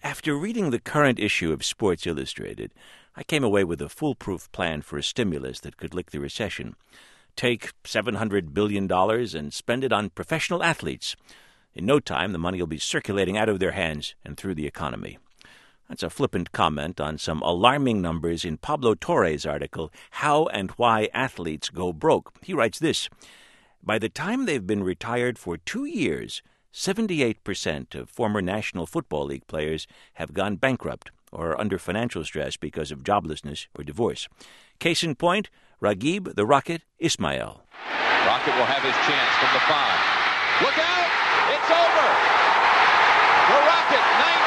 After reading the current issue of Sports Illustrated, I came away with a foolproof plan for a stimulus that could lick the recession. Take $700 billion and spend it on professional athletes. In no time, the money will be circulating out of their hands and through the economy. That's a flippant comment on some alarming numbers in Pablo Torre's article, How and Why Athletes Go Broke. He writes this: by the time they've been retired for 2 years, 78% of former National Football League players have gone bankrupt or are under financial stress because of joblessness or divorce. Case in point, Raghib the Rocket Ismail. Rocket will have his chance from the 5. Look out! It's over! The Rocket,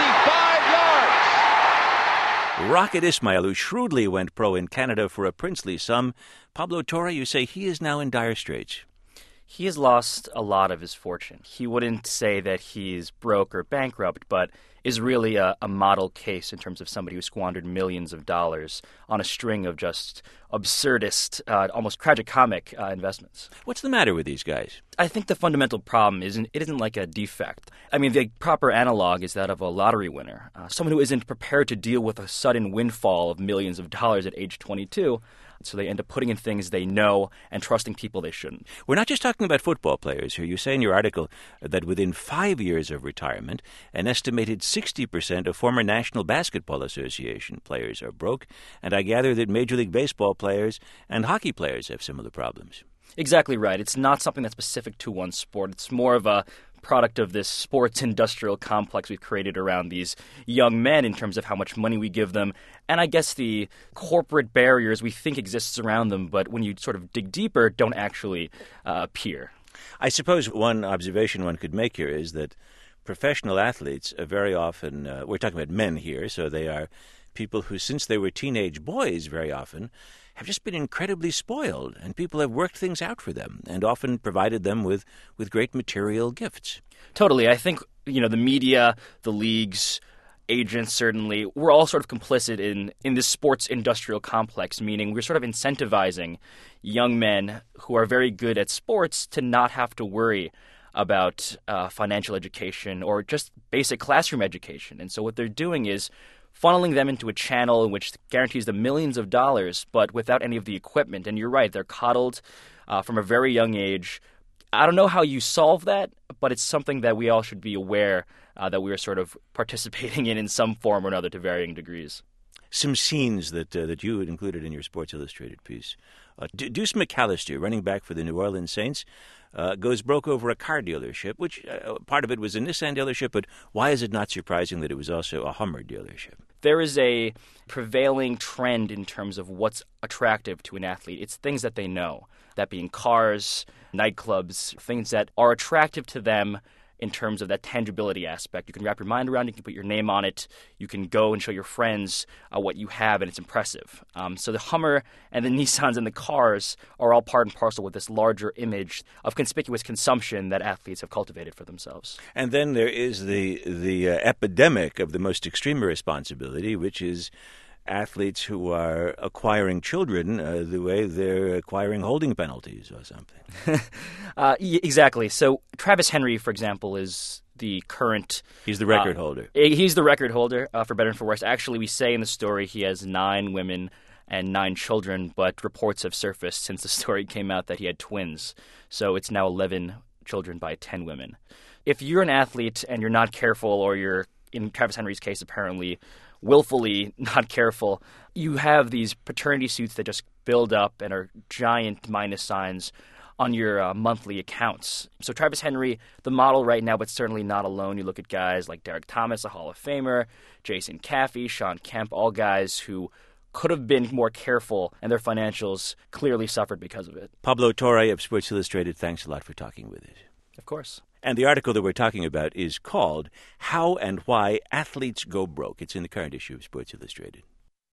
95 yards! Rocket Ismail, who shrewdly went pro in Canada for a princely sum. Pablo Torre, you say he is now in dire straits. He has lost a lot of his fortune. He wouldn't say that he's broke or bankrupt, but is really a model case in terms of somebody who squandered millions of dollars on a string of just absurdist, almost tragicomic investments. What's the matter with these guys? I think the fundamental problem isn't like a defect. I mean, the proper analog is that of a lottery winner, someone who isn't prepared to deal with a sudden windfall of millions of dollars at age 22. So they end up putting in things they know and trusting people they shouldn't. We're not just talking about football players here. You say in your article that within 5 years of retirement, an estimated 60% of former National Basketball Association players are broke, and I gather that Major League Baseball players and hockey players have similar problems. Exactly right. It's not something that's specific to one sport. It's more of a product of this sports industrial complex we've created around these young men in terms of how much money we give them, and I guess the corporate barriers we think exists around them, but when you sort of dig deeper, don't actually appear. I suppose one observation one could make here is that professional athletes are very often, we're talking about men here, so they are people who, since they were teenage boys very often, have just been incredibly spoiled, and people have worked things out for them and often provided them with great material gifts. Totally. I think, the media, the leagues, agents certainly, we're all sort of complicit in this sports industrial complex, meaning we're sort of incentivizing young men who are very good at sports to not have to worry about financial education or just basic classroom education. And so what they're doing is funneling them into a channel in which guarantees them millions of dollars, but without any of the equipment. And you're right, they're coddled from a very young age. I don't know how you solve that, but it's something that we all should be aware that we are sort of participating in some form or another to varying degrees. Some scenes that you had included in your Sports Illustrated piece. Deuce McAllister, running back for the New Orleans Saints, goes broke over a car dealership, which part of it was a Nissan dealership, but why is it not surprising that it was also a Hummer dealership? There is a prevailing trend in terms of what's attractive to an athlete. It's things that they know, that being cars, nightclubs, things that are attractive to them in terms of that tangibility aspect. You can wrap your mind around it, you can put your name on it, you can go and show your friends what you have, and it's impressive. So the Hummer and the Nissans and the cars are all part and parcel with this larger image of conspicuous consumption that athletes have cultivated for themselves. And then there is the epidemic of the most extreme irresponsibility, which is athletes who are acquiring children the way they're acquiring holding penalties or something. Exactly. So Travis Henry, for example, is the current... He's the record holder. He's the record holder, for better and for worse. Actually, we say in the story he has 9 women and 9 children, but reports have surfaced since the story came out that he had twins. So it's now 11 children by 10 women. If you're an athlete and you're not careful, or you're, in Travis Henry's case apparently, willfully not careful, you have these paternity suits that just build up and are giant minus signs on your monthly accounts. So Travis Henry, the model right now, but certainly not alone. You look at guys like Derek Thomas, a Hall of Famer, Jason Caffey, Sean Kemp, all guys who could have been more careful, and their financials clearly suffered because of it. Pablo Torre of Sports Illustrated, thanks a lot for talking with us. Of course. And the article that we're talking about is called How and Why Athletes Go Broke. It's in the current issue of Sports Illustrated.